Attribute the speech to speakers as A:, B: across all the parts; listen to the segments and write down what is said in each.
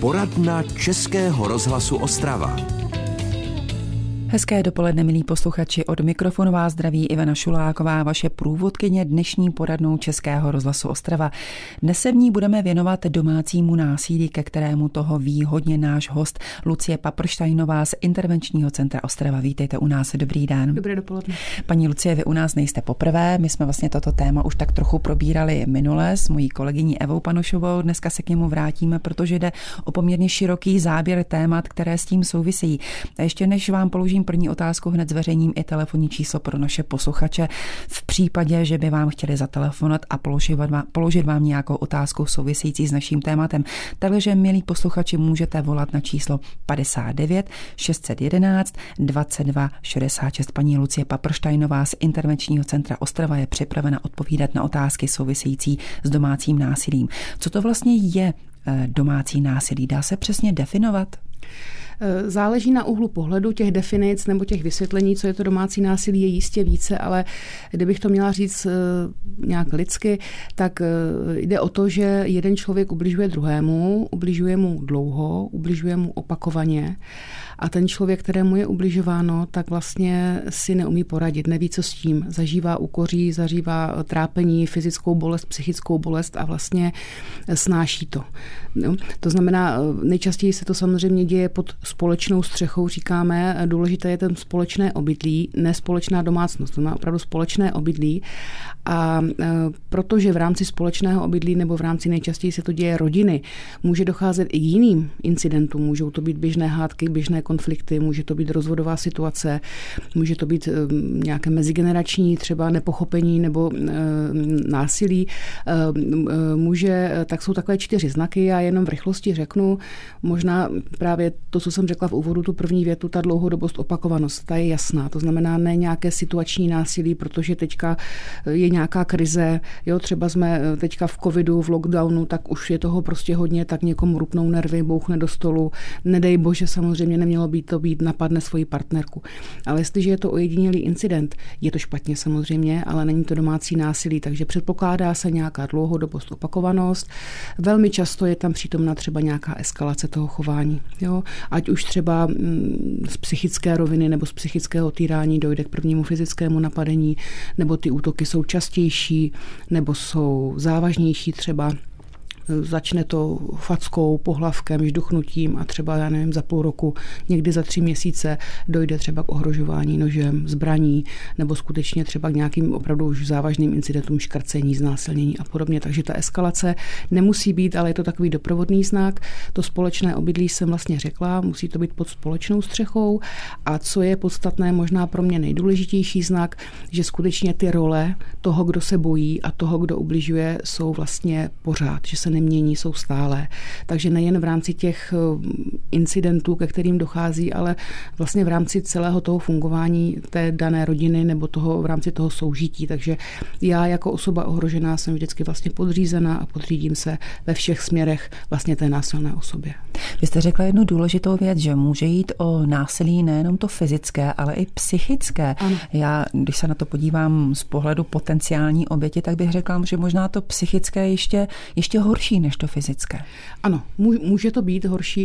A: Poradna Českého rozhlasu Ostrava.
B: Hezké dopoledne, milí posluchači, od mikrofonu vás zdraví Ivana Šuláková, vaše průvodkyně dnešní poradnou Českého rozhlasu Ostrava. Dnes se v ní budeme věnovat domácímu násilí, ke kterému toho ví hodně náš host Lucie Paprštajnová z Intervenčního centra Ostrava. Vítejte u nás, dobrý den.
C: Dobré dopoledne.
B: Paní Lucie, vy u nás nejste poprvé, my jsme vlastně toto téma už tak trochu probírali minule s mojí kolegyní Evou Panošovou. Dneska se k němu vrátíme, protože jde o poměrně široký záběr témat, které s tím souvisejí. A ještě než vám položím první otázku, hned zveřejním i telefonní číslo pro naše posluchače v případě, že by vám chtěli zatelefonovat a položit vám nějakou otázku související s naším tématem. Takže, milí posluchači, můžete volat na číslo 59 611 22 66. Paní Lucie Paprštajnová z Intervenčního centra Ostrava je připravena odpovídat na otázky související s domácím násilím. Co to vlastně je domácí násilí? Dá se přesně definovat?
C: Záleží na úhlu pohledu těch definic nebo těch vysvětlení, co je to domácí násilí, je jistě více, ale kdybych to měla říct nějak lidsky, tak jde o to, že jeden člověk ubližuje druhému, ubližuje mu dlouho, ubližuje mu opakovaně a ten člověk, kterému je ubližováno, tak vlastně si neumí poradit, neví, co s tím. Zažívá úkoří, zažívá trápení, fyzickou bolest, psychickou bolest a vlastně snáší to. No, to znamená, nejčastěji se to samozřejmě děje pod společnou střechou, říkáme, důležité je ten společné obydlí, ne společná domácnost, to má opravdu společné obydlí a protože v rámci společného obydlí nebo v rámci nejčastěji se to děje rodiny, může docházet i k jiným incidentům, můžou to být běžné hádky, běžné konflikty, může to být rozvodová situace, může to být nějaké mezigenerační třeba nepochopení nebo násilí, tak jsou takové 4 znaky, já jenom v rychlosti řeknu, možná právě to, co jsem řekla v úvodu, tu první větu, ta dlouhodobost, opakovanost, ta je jasná. To znamená ne nějaké situační násilí, protože teďka je nějaká krize, jo, třeba jsme teďka v covidu, v lockdownu, tak už je toho prostě hodně, tak někomu rupnou nervy, bouchne do stolu. Nedej bože, samozřejmě nemělo být napadne svoji partnerku. Ale jestliže je to ojedinělý incident, je to špatně samozřejmě, ale není to domácí násilí, takže předpokládá se nějaká dlouhodobost, opakovanost. Velmi často je tam přítomna třeba nějaká eskalace toho chování, jo. Ať už třeba z psychické roviny nebo z psychického týrání dojde k prvnímu fyzickému napadení, nebo ty útoky jsou častější, nebo jsou závažnější třeba. Začne to fackou, pohlavkem, žduchnutím a třeba, já nevím, za půl roku, někdy za 3 měsíce dojde třeba k ohrožování nožem, zbraní nebo skutečně třeba k nějakým opravdu už závažným incidentům, škrcení, znásilnění a podobně. Takže ta eskalace nemusí být, ale je to takový doprovodný znak. To společné obydlí jsem vlastně řekla, musí to být pod společnou střechou a co je podstatné, možná pro mě nejdůležitější znak, že skutečně ty role toho, kdo se bojí a toho, kdo ubližuje, jsou vlastně pořád, že se nemění, jsou stálé. Takže nejen v rámci těch incidentů, ke kterým dochází, ale vlastně v rámci celého toho fungování té dané rodiny nebo v rámci toho soužití. Takže já jako osoba ohrožená jsem vždycky vlastně podřízená a podřídím se ve všech směrech vlastně té násilné osobě.
B: Vy jste řekla jednu důležitou věc, že může jít o násilí nejenom to fyzické, ale i psychické.
C: Ano.
B: Já, když se na to podívám z pohledu potenciální oběti, tak bych řekla, že možná to psychické ještě horší než to fyzické.
C: Ano, může to být horší.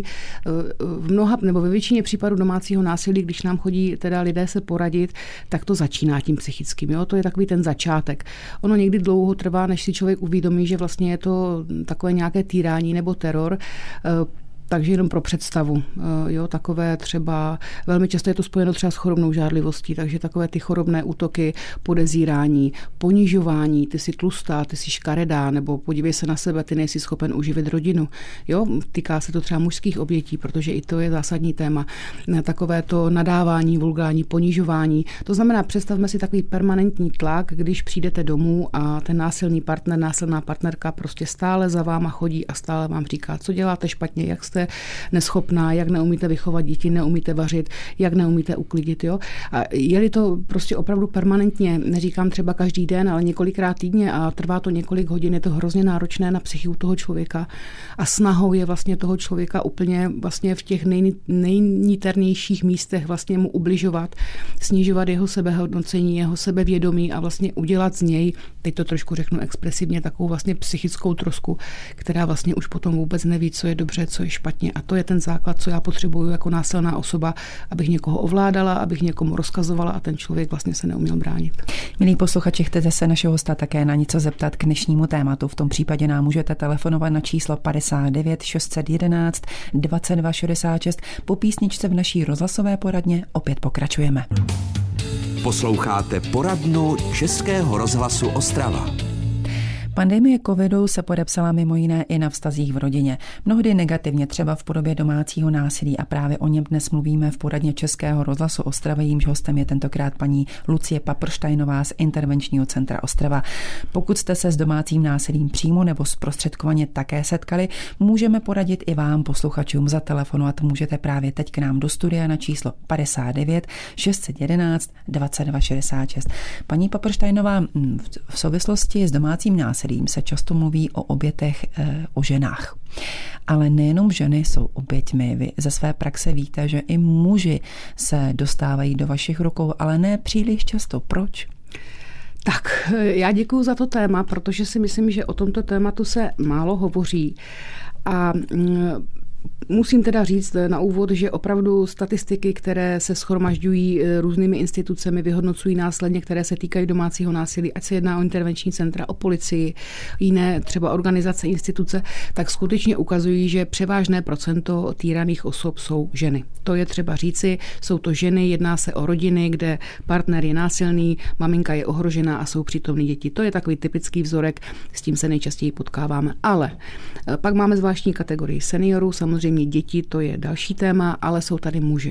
C: V mnoha nebo ve většině případů domácího násilí, když nám chodí teda lidé se poradit, tak to začíná tím psychickým. Jo? To je takový ten začátek. Ono někdy dlouho trvá, než si člověk uvědomí, že vlastně je to takové nějaké týrání nebo teror. Takže jenom pro představu, jo, takové třeba, velmi často je to spojeno třeba s chorobnou žárlivostí, takže takové ty chorobné útoky, podezírání, ponižování, ty jsi tlustá, ty jsi škaredá, nebo podívej se na sebe, ty nejsi schopen uživit rodinu. Jo, týká se to třeba mužských obětí, protože i to je zásadní téma. Takové to nadávání, vulgární, ponižování. To znamená, představme si takový permanentní tlak, když přijdete domů a ten násilný partner, násilná partnerka prostě stále za váma chodí a stále vám říká, co děláte špatně, jak jste neschopná, jak neumíte vychovat děti, neumíte vařit, jak neumíte uklidit. Jo? A je-li to prostě opravdu permanentně, neříkám třeba každý den, ale několikrát týdně a trvá to několik hodin, je to hrozně náročné na psychiku toho člověka a snahou je vlastně toho člověka úplně vlastně v těch nejniternějších místech vlastně mu ubližovat, snižovat jeho sebehodnocení, jeho sebevědomí a vlastně udělat z něj, teď to trošku řeknu expresivně, takovou vlastně psychickou trosku, která vlastně už potom vůbec neví, co je dobře, co je špatně. špatně. A to je ten základ, co já potřebuju jako násilná osoba, abych někoho ovládala, abych někomu rozkazovala a ten člověk vlastně se neuměl bránit.
B: Milí posluchači, chcete se našeho hosta také na něco zeptat k dnešnímu tématu. V tom případě nám můžete telefonovat na číslo 59 611 22 66. Po písničce v naší rozhlasové poradně opět pokračujeme.
A: Posloucháte poradnu Českého rozhlasu Ostrava.
B: Pandemie covidu se podepsala mimo jiné i na vztazích v rodině. Mnohdy negativně, třeba v podobě domácího násilí, a právě o něm dnes mluvíme v poradně Českého rozhlasu Ostrava. Jímž hostem je tentokrát paní Lucie Paprštajnová z Intervenčního centra Ostrava. Pokud jste se s domácím násilím přímo nebo zprostředkovaně také setkali, můžeme poradit i vám, posluchačům. Zatelefonovat můžete právě teď k nám do studia na číslo 59 611 22 66. Paní Paprštajnová, v souvislosti s domácím násilím se často mluví o obětech, o ženách. Ale nejenom ženy jsou oběťmi. Vy ze své praxe víte, že i muži se dostávají do vašich rukou, ale ne příliš často. Proč?
C: Tak, já děkuju za to téma, protože si myslím, že o tomto tématu se málo hovoří. A musím teda říct na úvod, že opravdu statistiky, které se shromažďují různými institucemi, vyhodnocují následně, které se týkají domácího násilí, ať se jedná o intervenční centra, o policii, jiné třeba organizace, instituce, tak skutečně ukazují, že převážné procento týraných osob jsou ženy. To je třeba říci, jsou to ženy, jedná se o rodiny, kde partner je násilný, maminka je ohrožená a jsou přítomny děti. To je takový typický vzorek, s tím se nejčastěji potkáváme. Ale pak máme zvláštní kategorii seniorů, samozřejmě děti, to je další téma, ale jsou tady muži.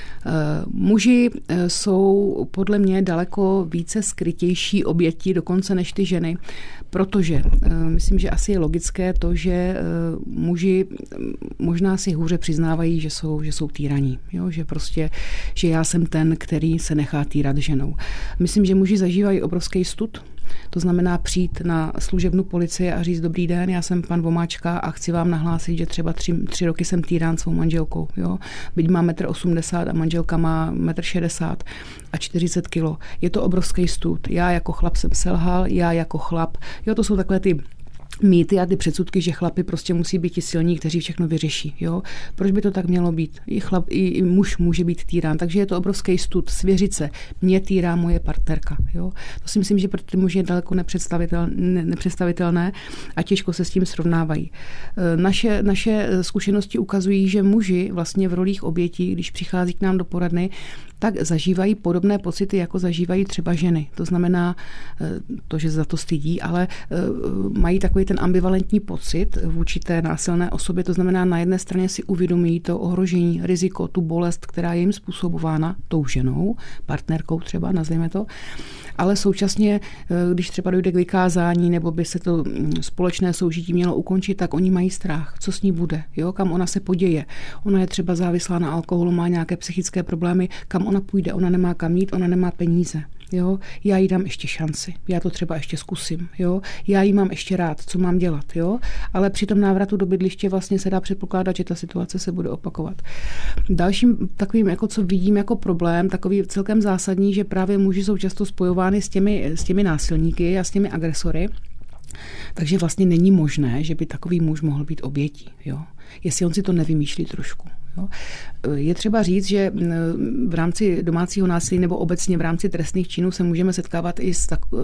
C: Muži jsou podle mě daleko více skrytější oběti dokonce než ty ženy, protože myslím, že asi je logické to, že muži možná si hůře přiznávají, že jsou týraní, jo? Že já jsem ten, který se nechá týrat ženou. Myslím, že muži zažívají obrovský stud. To znamená přijít na služebnu policie a říct: dobrý den, já jsem pan Vomáčka a chci vám nahlásit, že třeba 3 roky jsem týrán svou manželkou. Jo? Byť má 1,80 m a manželka má 1,60 m a 40 kg. Je to obrovský stud. Já jako chlap jsem selhal, já jako chlap. Jo, to jsou takové ty mýty a ty předsudky, že chlapi prostě musí být ti silní, kteří všechno vyřeší. Jo? Proč by to tak mělo být? I muž může být týrán, takže je to obrovský stud. Svěřit se, mě týrá moje partnerka. Jo? To si myslím, že pro ty muži je daleko nepředstavitelné a těžko se s tím srovnávají. Naše zkušenosti ukazují, že muži vlastně v rolích obětí, když přichází k nám do poradny, tak zažívají podobné pocity, jako zažívají třeba ženy. To znamená to, že za to stydí, ale mají takový ten ambivalentní pocit vůči té násilné osobě. To znamená, na jedné straně si uvědomí to ohrožení, riziko, tu bolest, která je jim způsobována tou ženou, partnerkou třeba, nazveme to, ale současně, když třeba dojde k vykázání nebo by se to společné soužití mělo ukončit, tak oni mají strach, co s ní bude, jo? Kam ona se poděje. Ona je třeba závislá na alkoholu, má nějaké psychické problémy, kam ona půjde, ona nemá kam jít, ona nemá peníze. Jo? Já jí dám ještě šanci, já to třeba ještě zkusím, jo? Já jí mám ještě rád, co mám dělat, jo? Ale při tom návratu do bydliště vlastně se dá předpokládat, že ta situace se bude opakovat. Dalším takovým, jako co vidím jako problém, takový celkem zásadní, že právě muži jsou často spojovány s těmi násilníky a s těmi agresory. Takže vlastně není možné, že by takový muž mohl být obětí, jo? Jestli on si to nevymýšlí trošku. Jo. Je třeba říct, že v rámci domácího násilí nebo obecně v rámci trestných činů se můžeme setkávat i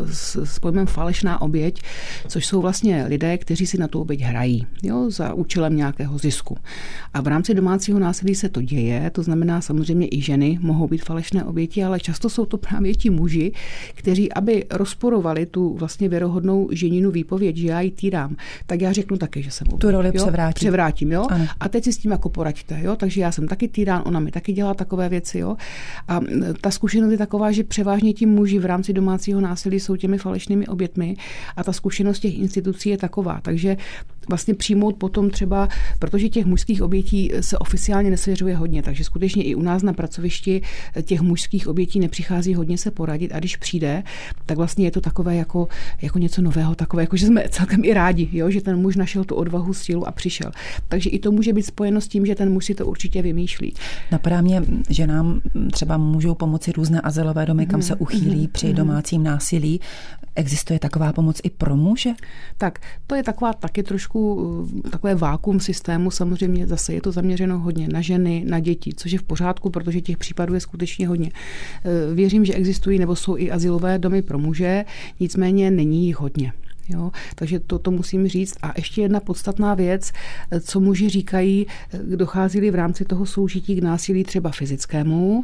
C: s pojmem falešná oběť, což jsou vlastně lidé, kteří si na tu oběť hrají, jo, za účelem nějakého zisku. A v rámci domácího násilí se to děje, to znamená samozřejmě i ženy mohou být falešné oběti, ale často jsou to právě ti muži, kteří, aby rozporovali tu vlastně věrohodnou ženinu výpověď, že já ji týrám, tak já řeknu taky, že jsem oběť.
B: Tu roli
C: převrátím, jo? A teď si s tím jako poraďte, jo? Takže já jsem taky týrán, ona mi taky dělá takové věci, jo? A ta zkušenost je taková, že převážně ti muži v rámci domácího násilí jsou těmi falešnými obětmi a ta zkušenost těch institucí je taková. Takže vlastně přijmout potom třeba, protože těch mužských obětí se oficiálně nesvěřuje hodně, takže skutečně i u nás na pracovišti těch mužských obětí nepřichází hodně se poradit a když přijde, tak vlastně je to takové jako něco nového, takové, jako že jsme celkem i rádi, jo? Že ten muž našel tu odvahu, sílu a přišel. Takže i to může být spojeno s tím, že ten muž si to určitě vymýšlí.
B: Napadá mě, že nám třeba můžou pomoci různé azylové domy, kam se uchýlí při domácím násilí. Existuje taková pomoc i pro muže?
C: Tak, to je taková taky trošku trochu takové vákuum systému. Samozřejmě zase je to zaměřeno hodně na ženy, na děti, což je v pořádku, protože těch případů je skutečně hodně. Věřím, že existují nebo jsou i azylové domy pro muže, nicméně není jich hodně. Jo, takže to musím říct. A ještě jedna podstatná věc, co muži říkají, dochází v rámci toho soužití k násilí třeba fyzickému.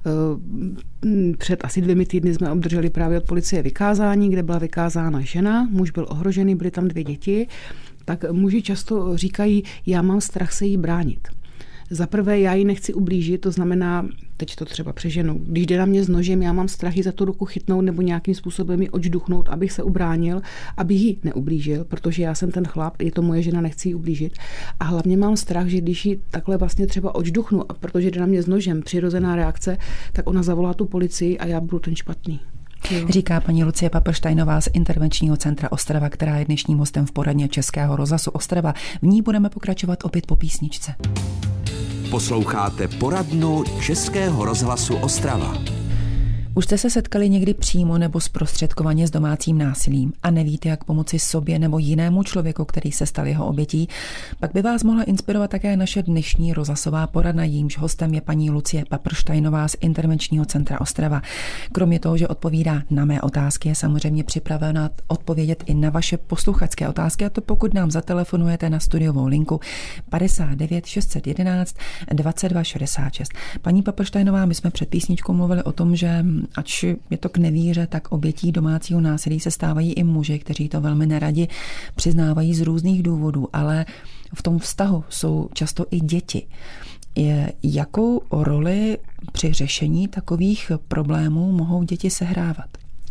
C: Před asi 2 týdny jsme obdrželi právě od policie vykázání, kde byla vykázána žena, muž byl ohrožený, byly tam 2 děti. Tak muži často říkají, já mám strach se jí bránit. Za prvé, já ji nechci ublížit, to znamená, teď to třeba přeženu, když jde na mě s nožem, já mám strach ji za tu ruku chytnout nebo nějakým způsobem ji odžduchnout, abych se ubránil, abych ji neublížil, protože já jsem ten chlap, je to moje žena, nechci ji ublížit. A hlavně mám strach, že když ji takhle vlastně třeba odžduchnu, a protože jde na mě s nožem, přirozená reakce, tak ona zavolá tu policii a já budu ten špatný. Jo.
B: Říká paní Lucie Paprštajnová z Intervenčního centra Ostrava, která je dnešním hostem v poradně Českého rozhlasu Ostrava. V ní budeme pokračovat opět po písničce.
A: Posloucháte poradnu Českého rozhlasu Ostrava.
B: Už jste se setkali někdy přímo nebo zprostředkovaně s domácím násilím a nevíte, jak pomoci sobě nebo jinému člověku, který se stal jeho obětí? Pak by vás mohla inspirovat také naše dnešní rozhlasová poradna, jímž hostem je paní Lucie Paprštajnová z Intervenčního centra Ostrava. Kromě toho, že odpovídá na mé otázky, je samozřejmě připravena odpovědět i na vaše posluchačské otázky, a to pokud nám zatelefonujete na studiovou linku 59 611 22 66. Paní Paprštajnová, my jsme před písničkou mluvili o tom, že ač je to k nevíře, tak obětí domácího násilí se stávají i muži, kteří to velmi neradi přiznávají z různých důvodů, ale v tom vztahu jsou často i děti. Jakou roli při řešení takových problémů mohou děti sehrávat?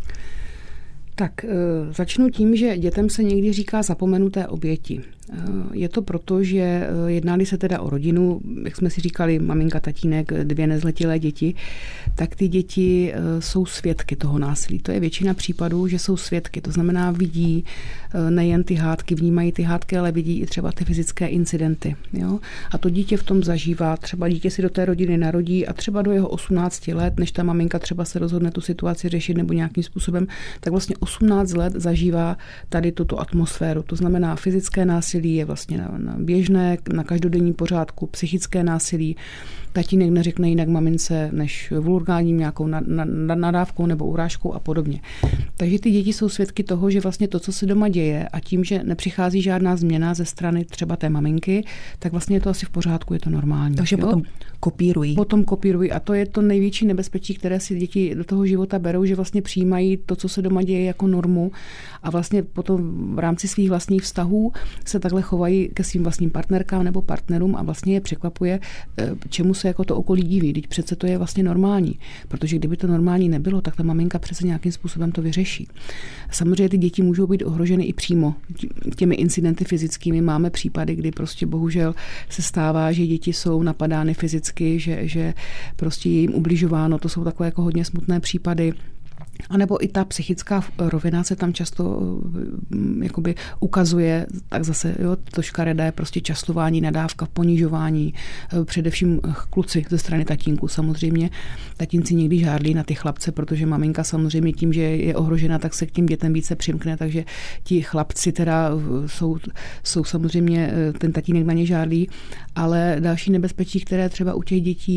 C: Tak začnu tím, že dětem se někdy říká zapomenuté oběti. Je to proto, že jednali se teda o rodinu, jak jsme si říkali, maminka, tatínek, 2 nezletilé děti, tak ty děti jsou svědky toho násilí. To je většina případů, že jsou svědky. To znamená, vidí nejen ty hádky, vnímají ty hádky, ale vidí i třeba ty fyzické incidenty. Jo? A to dítě v tom zažívá. Třeba dítě si do té rodiny narodí a třeba do jeho 18 let, než ta maminka třeba se rozhodne tu situaci řešit nebo nějakým způsobem, tak vlastně 18 let zažívá tady tuto atmosféru. To znamená, fyzické násilí je vlastně na běžné, na každodenní pořádku, psychické násilí. Tatínek neřekne jinak mamince než vulgárním nějakou nadávkou nebo urážkou a podobně. Takže ty děti jsou svědky toho, že vlastně to, co se doma děje, a tím, že nepřichází žádná změna ze strany třeba té maminky, tak vlastně je to asi v pořádku, je to normální.
B: Takže potom kopírují.
C: Potom kopírují a to je to největší nebezpečí, které si děti do toho života berou, že vlastně přijímají to, co se doma děje, jako normu a vlastně potom v rámci svých vlastních vztahů se takhle chovají ke svým vlastním partnerkám nebo partnerům a vlastně je překvapuje, čemu se jako to okolí diví. Teď přece to je vlastně normální, protože kdyby to normální nebylo, tak ta maminka přece nějakým způsobem to vyřeší. Samozřejmě ty děti můžou být ohroženy i přímo těmi incidenty fyzickými. Máme případy, kdy prostě bohužel se stává, že děti jsou napadány fyzicky, že prostě je jim ubližováno. To jsou takové jako hodně smutné případy. A nebo i ta psychická rovina se tam často jakoby ukazuje, tak zase to škaredé prostě častování, nadávka, ponižování, především kluci ze strany tatínku samozřejmě. Tatínci někdy žárlí na ty chlapce, protože maminka samozřejmě tím, že je ohrožena, tak se k těm dětem více přimkne, takže ti chlapci teda jsou samozřejmě, ten tatínek na ně žárlí, ale další nebezpečí, které třeba u těch dětí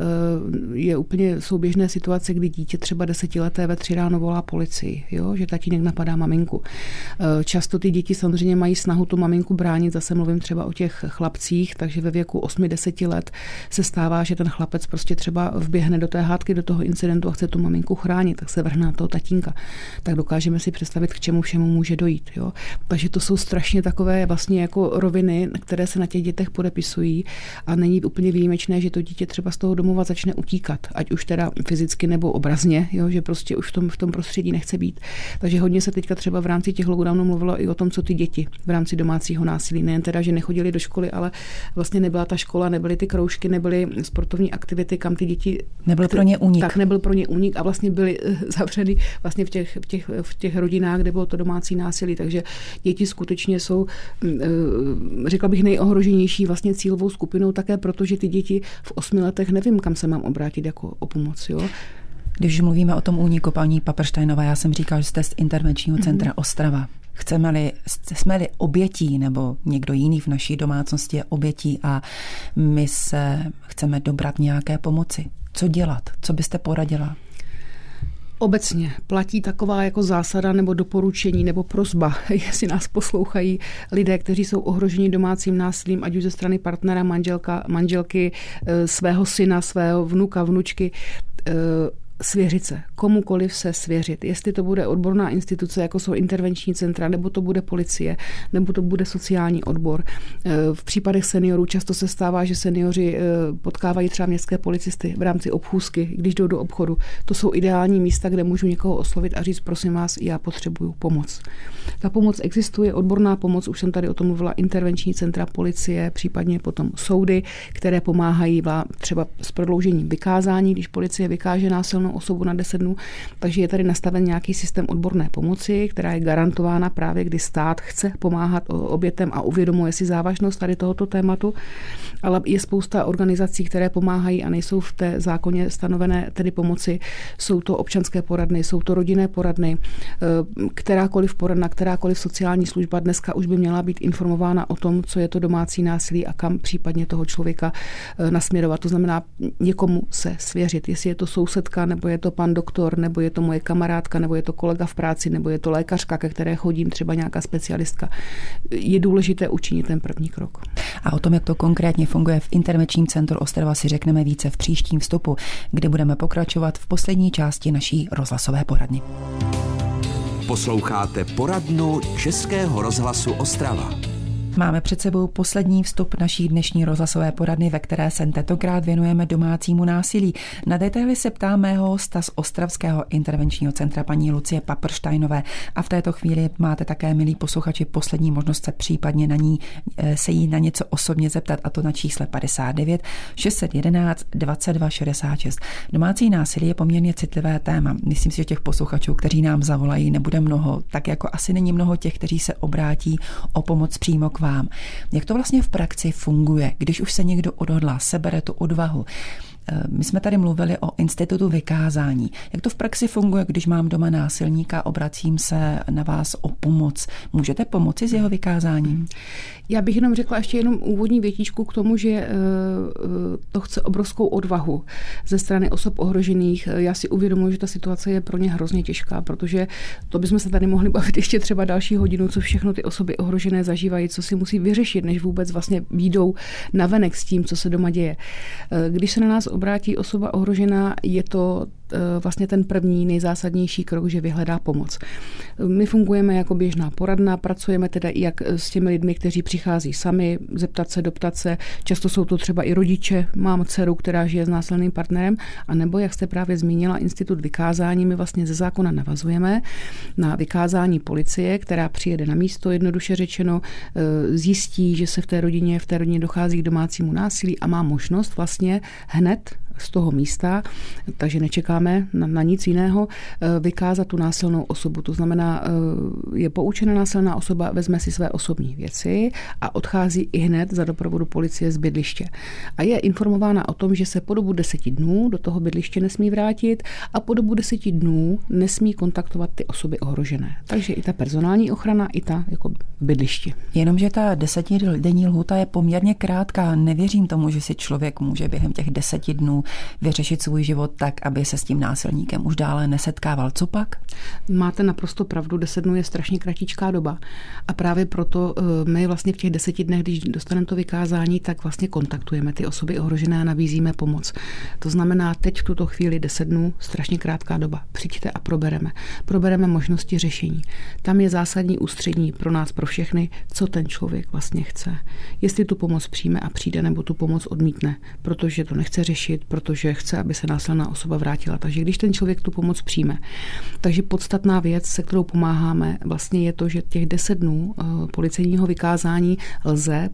C: je úplně souběžné situace, kdy dítě třeba 10leté ve 3 ráno volá policii, jo? Že tatínek napadá maminku. Často ty děti samozřejmě mají snahu tu maminku bránit, zase mluvím třeba o těch chlapcích, takže ve věku 8-10 let se stává, že ten chlapec prostě třeba vběhne do té hádky, do toho incidentu a chce tu maminku chránit, tak se vrhne na toho tatínka. Tak dokážeme si představit, k čemu všemu může dojít. Jo? Takže to jsou strašně takové vlastně jako roviny, které se na těch dětech podepisují a není úplně výjimečné, že to dítě třeba z toho domova začne utíkat, ať už teda fyzicky nebo obrazně, jo? Že prostě už v tom prostředí nechce být. Takže hodně se teďka třeba v rámci těch lockdownů mluvilo i o tom, co ty děti v rámci domácího násilí. Nejen teda, že nechodili do školy, ale vlastně nebyla ta škola, nebyly ty kroužky, nebyly sportovní aktivity, kam ty děti...
B: Nebyl pro ně únik.
C: Tak nebyl pro ně únik a vlastně byli zavřeny vlastně v těch rodinách, kde bylo to domácí násilí. Takže děti skutečně jsou, řekla bych, nejohroženější vlastně cílovou skupinou také, protože ty děti v 8 letech nevím, kam se mám obrátit jako o pomoc. Jo?
B: Když mluvíme o tom úniku, paní Paprštajnová, já jsem říkal, že jste z Intervenčního centra Ostrava. Jsme-li obětí, nebo někdo jiný v naší domácnosti je obětí a my se chceme dobrat nějaké pomoci. Co dělat? Co byste poradila?
C: Obecně platí taková jako zásada nebo doporučení nebo prosba, jestli nás poslouchají lidé, kteří jsou ohroženi domácím násilím, ať už ze strany partnera, manželky, svého syna, svého vnuka, vnučky, svěřit se, komukoliv se svěřit. Jestli to bude odborná instituce, jako jsou intervenční centra, nebo to bude policie, nebo to bude sociální odbor. V případech seniorů často se stává, že seniori potkávají třeba městské policisty v rámci obchůzky, když jdou do obchodu. To jsou ideální místa, kde můžu někoho oslovit a říct, prosím vás, já potřebuju pomoc. Ta pomoc existuje, odborná pomoc, už jsem tady o tom mluvila, intervenční centra, policie, případně potom soudy, které pomáhají třeba s prodloužením vykázání, když policie vykáže násilnou osobu na 10 dnů, takže je tady nastaven nějaký systém odborné pomoci, která je garantována právě, kdy stát chce pomáhat obětem a uvědomuje si závažnost tady tohoto tématu, ale je spousta organizací, které pomáhají a nejsou v té zákoně stanovené tedy pomoci. Jsou to občanské poradny, jsou to rodinné poradny, kterákoliv poradna, kterákoliv sociální služba dneska už by měla být informována o tom, co je to domácí násilí a kam případně toho člověka nasměrovat. To znamená někomu se svěřit, jestli je to sousedka, nebo je to pan doktor, nebo je to moje kamarádka, nebo je to kolega v práci, nebo je to lékařka, ke které chodím, třeba nějaká specialistka. Je důležité učinit ten první krok.
B: A o tom, jak to konkrétně funguje v intervenčním centru Ostrava, si řekneme více v příštím vstupu, kde budeme pokračovat v poslední části naší rozhlasové poradny.
A: Posloucháte poradnu Českého rozhlasu Ostrava.
B: Máme před sebou poslední vstup naší dnešní rozhlasové poradny, ve které se tentokrát věnujeme domácímu násilí. Na detaily se ptá mého hosta z Ostravského intervenčního centra paní Lucie Paprštajnové a v této chvíli máte také, milí posluchači, poslední možnost se případně se jí na něco osobně zeptat, a to na čísle 59 611 22 66. Domácí násilí je poměrně citlivé téma. Myslím si, že těch posluchačů, kteří nám zavolají, nebude mnoho, tak jako asi není mnoho těch, kteří se obrátí o pomoc přímo k vám. Jak to vlastně v praxi funguje, když už se někdo odhodlá, sebere tu odvahu? My jsme tady mluvili o institutu vykázání. Jak to v praxi funguje, když mám doma násilníka, obracím se na vás o pomoc? Můžete pomoci s jeho vykázáním?
C: Já bych jenom řekla ještě úvodní větičku k tomu, že to chce obrovskou odvahu ze strany osob ohrožených. Já si uvědomuji, že ta situace je pro ně hrozně těžká, protože to bychom se tady mohli bavit ještě třeba další hodinu, co všechno ty osoby ohrožené zažívají, co si musí vyřešit, než vůbec vlastně výjdou navenek s tím, co se doma děje. Když se na nás obrátí osoba ohrožená, je to vlastně ten první nejzásadnější krok, že vyhledá pomoc. My fungujeme jako běžná poradna, pracujeme teda i jak s těmi lidmi, kteří přichází sami, zeptat se, doptat se. Často jsou to třeba i rodiče, mám dceru, která žije s násilným partnerem, anebo, jak jste právě zmínila, institut vykázání, my vlastně ze zákona navazujeme na vykázání policie, která přijede na místo, jednoduše řečeno, zjistí, že se v té rodině dochází k domácímu násilí a má možnost vlastně hned z toho místa, takže nečekáme na nic jiného, vykázat tu násilnou osobu. To znamená, je poučena násilná osoba, vezme si své osobní věci a odchází i hned za doprovodu policie z bydliště. A je informována o tom, že se po dobu 10 dnů do toho bydliště nesmí vrátit a po dobu 10 dnů nesmí kontaktovat ty osoby ohrožené. Takže i ta personální ochrana, i ta jako bydliště.
B: Jenomže ta 10denní lhůta je poměrně krátká. Nevěřím tomu, že si člověk může během těch 10 dnů vyřešit svůj život tak, aby se s tím násilníkem už dále nesetkával. Co pak?
C: Máte naprosto pravdu, 10 dnů je strašně kratičká doba. A právě proto my vlastně v těch 10 dnech, když dostaneme to vykázání, tak vlastně kontaktujeme ty osoby ohrožené a nabízíme pomoc. To znamená, teď v tuto chvíli 10 dnů, strašně krátká doba. Přijďte a probereme. Probereme možnosti řešení. Tam je zásadní ústřední pro nás, pro všechny, co ten člověk vlastně chce. Jestli tu pomoc přijme a přijde, nebo tu pomoc odmítne, protože to nechce řešit, protože chce, aby se násilná osoba vrátila. Takže když ten člověk tu pomoc přijme. Takže podstatná věc, se kterou pomáháme, vlastně je to, že těch 10 dnů policejního vykázání lze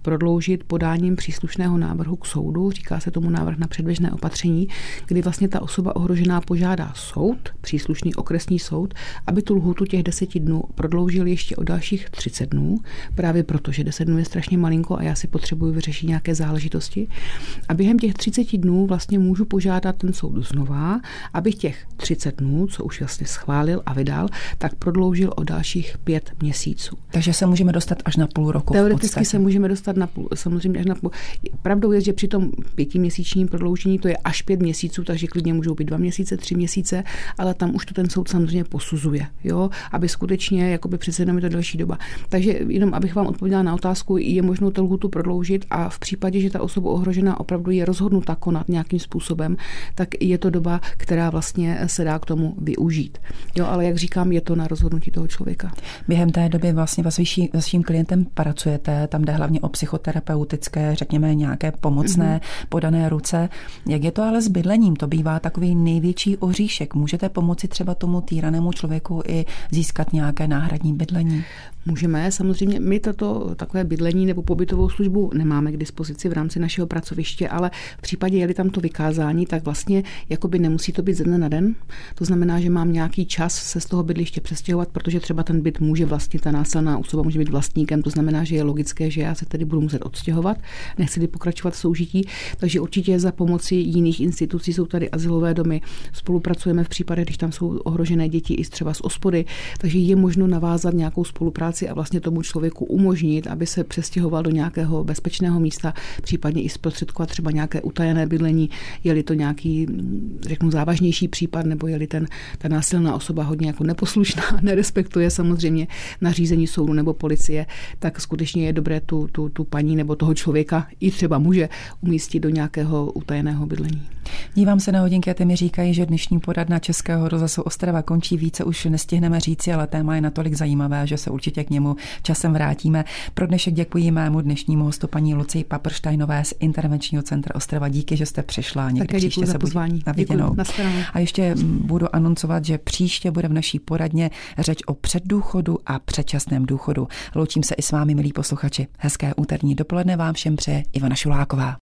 C: prodloužit podáním příslušného návrhu k soudu, říká se tomu návrh na předběžné opatření, kdy vlastně ta osoba ohrožená požádá soud, příslušný okresní soud, aby tu lhůtu těch 10 dnů prodloužil ještě o dalších 30 dnů, právě protože 10 dnů je strašně malinko a já si potřebuji vyřešit nějaké záležitosti. A během těch 30 dnů vlastně můžu požádat ten soud znova, aby těch 30 dnů, co už vlastně schválil a vydal, tak prodloužil o dalších 5 měsíců.
B: Takže se můžeme dostat až na půl roku.
C: Teoreticky se můžeme dostat na půl, samozřejmě až na půl. Pravdou je, že při tom 5měsíčním prodloužení to je až 5 měsíců, takže klidně můžou být 2 měsíce, 3 měsíce, ale tam už to ten soud samozřejmě posuzuje, jo, aby skutečně jakoby přece jenom je to delší doba. Takže jenom abych vám odpověděla na otázku, je možno tu lhůtu prodloužit a v případě, že ta osoba ohrožená opravdu je rozhodnuta konat nějakým způsobem, tak je to doba, která vlastně se dá k tomu využít. Jo, ale jak říkám, je to na rozhodnutí toho člověka.
B: Během té doby vlastně s vaším klientem pracujete, tam jde hlavně o psychoterapeutické, řekněme nějaké pomocné podané ruce. Jak je to ale s bydlením? To bývá takový největší oříšek. Můžete pomoci třeba tomu týranému člověku i získat nějaké náhradní bydlení?
C: Můžeme, samozřejmě my takové bydlení nebo pobytovou službu nemáme k dispozici v rámci našeho pracoviště, ale v případě, je-li tam to vykázání, tak vlastně jakoby nemusí to být ze dne na den. To znamená, že mám nějaký čas se z toho bydliště přestěhovat, protože třeba ten byt může vlastnit, ta násilná osoba může být vlastníkem, to znamená, že je logické, že já se tedy budu muset odstěhovat, nechci pokračovat v soužití, takže určitě za pomoci jiných institucí, jsou tady azylové domy, spolupracujeme v případech, když tam jsou ohrožené děti i třeba z OSPODy, takže je možno navázat nějakou spolupráci a vlastně tomu člověku umožnit, aby se přestěhoval do nějakého bezpečného místa, případně i zprostředkovat třeba nějaké utajené bydlení, je-li to nějaký, řeknu, závažnější případ, nebo je-li ta násilná osoba hodně jako neposlušná, nerespektuje samozřejmě nařízení soudu nebo policie, tak skutečně je dobré tu paní nebo toho člověka i třeba muže umístit do nějakého utajeného bydlení.
B: Dívám se na hodinky a ty mi říkají, že dnešní poradna Českého rozhlasu Ostrava končí, více už nestihneme říci, ale téma je natolik zajímavé, že se určitě k němu časem vrátíme. Pro dnešek děkuji mému dnešnímu hostu paní Lucii Paprštajnové z Intervenčního centra Ostrava. Díky, že jste přišla.
C: Také děkuji za pozvání.
B: Na viděnou.
C: Děkuji,
B: a ještě budu anoncovat, že příště bude v naší poradně řeč o předdůchodu a předčasném důchodu. Loučím se i s vámi, milí posluchači. Hezké úterní dopoledne vám všem přeje Ivana Šuláková.